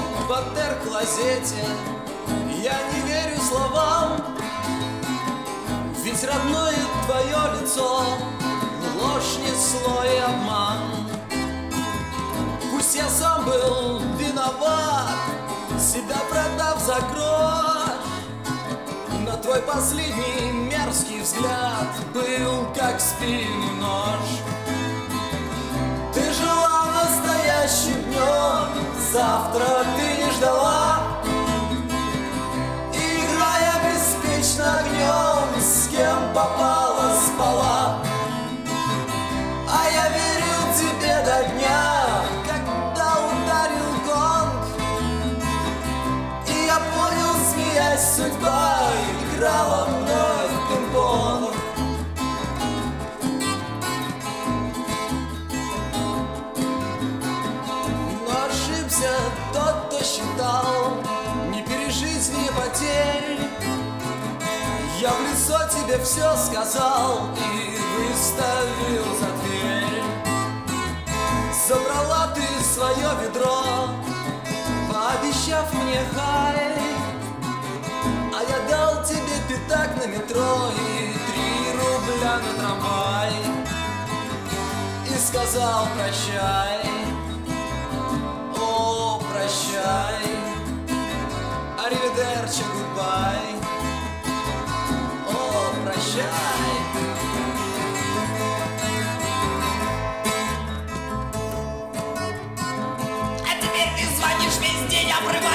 в отель-клозете. Я не верю словам, ведь родное твое лицо ложь несло и обман. Пусть я сам был виноват, себя продав за грош, но твой последний мерзкий взгляд был как спильный нож. Ты жила настоящим днем, завтра ты не ждала, и, играя беспечно огнем, с кем попала спала. А я верил тебе до дня, когда ударил гонг, и я понял, смеясь, судьба играла мной в пинг-понг. Но ошибся тот, кто считал не пережить мне потерь. Я в лицо тебе все сказал и выставил за дверь. Забрала ты свое ведро, пообещав мне хай, а я дал тебе пятак на метро и 3 рубля на трамвай. И сказал прощай, о, прощай, аривидерчи, гудбай, о, прощай. А теперь ты звонишь весь день, обрывая